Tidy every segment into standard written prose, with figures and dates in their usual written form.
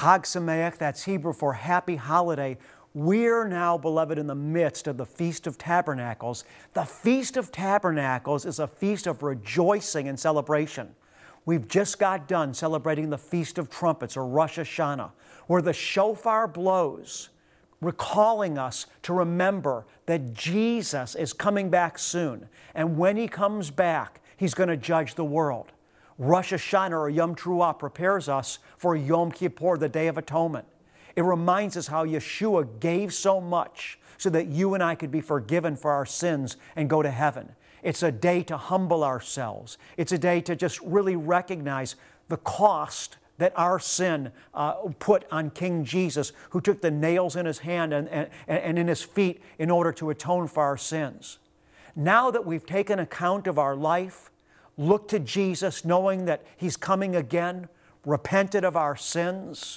Chag Sameach, that's Hebrew for happy holiday. We're now, beloved, in the midst of the Feast of Tabernacles. The Feast of Tabernacles is a feast of rejoicing and celebration. We've just got done celebrating the Feast of Trumpets, or Rosh Hashanah, where the shofar blows, recalling us to remember that Jesus is coming back soon. And when He comes back, He's going to judge the world. Rosh Hashanah, or Yom Teruah, prepares us for Yom Kippur, the Day of Atonement. It reminds us how Yeshua gave so much so that you and I could be forgiven for our sins and go to heaven. It's a day to humble ourselves. It's a day to just really recognize the cost that our sin put on King Jesus, who took the nails in His hand and in His feet in order to atone for our sins. Now that we've taken account of our life, looked to Jesus knowing that He's coming again, repented of our sins,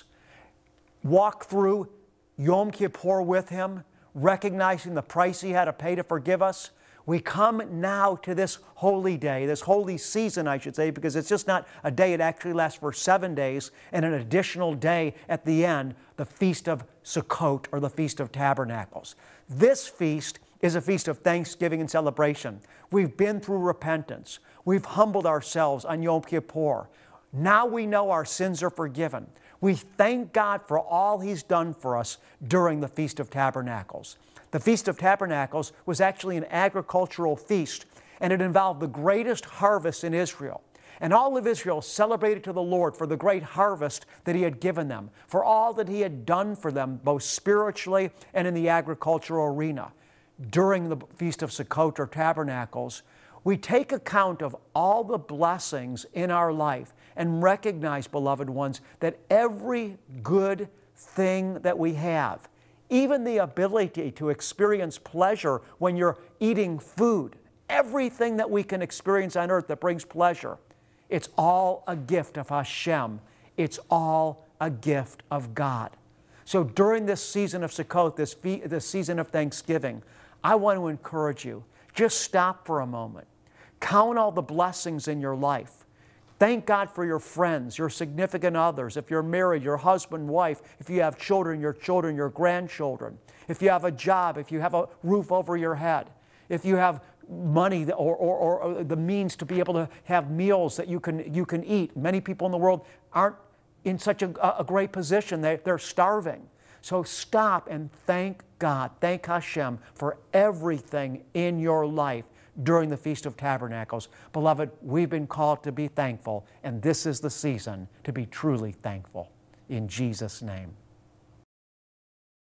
walk through Yom Kippur with Him, recognizing the price He had to pay to forgive us, we come now to this holy day, this holy season, I should say, because it's just not a day. It actually lasts for 7 days and an additional day at the end, the Feast of Sukkot, or the Feast of Tabernacles. This feast is a feast of thanksgiving and celebration. We've been through repentance. We've humbled ourselves on Yom Kippur. Now we know our sins are forgiven. We thank God for all He's done for us during the Feast of Tabernacles. The Feast of Tabernacles was actually an agricultural feast, and it involved the greatest harvest in Israel. And all of Israel celebrated to the Lord for the great harvest that He had given them, for all that He had done for them, both spiritually and in the agricultural arena. During the Feast of Sukkot, or Tabernacles, we take account of all the blessings in our life and recognize, beloved ones, that every good thing that we have, even the ability to experience pleasure when you're eating food, everything that we can experience on earth that brings pleasure, it's all a gift of Hashem. It's all a gift of God. So during this season of Sukkot, this season of Thanksgiving, I want to encourage you, just stop for a moment. Count all the blessings in your life. Thank God for your friends, your significant others. If you're married, your husband, wife. If you have children, your grandchildren. If you have a job, if you have a roof over your head. If you have money or the means to be able to have meals that you can eat. Many people in the world aren't in such a great position. They're starving. So stop and thank God. Thank Hashem for everything in your life during the Feast of Tabernacles. Beloved, we've been called to be thankful, and this is the season to be truly thankful. In Jesus' name.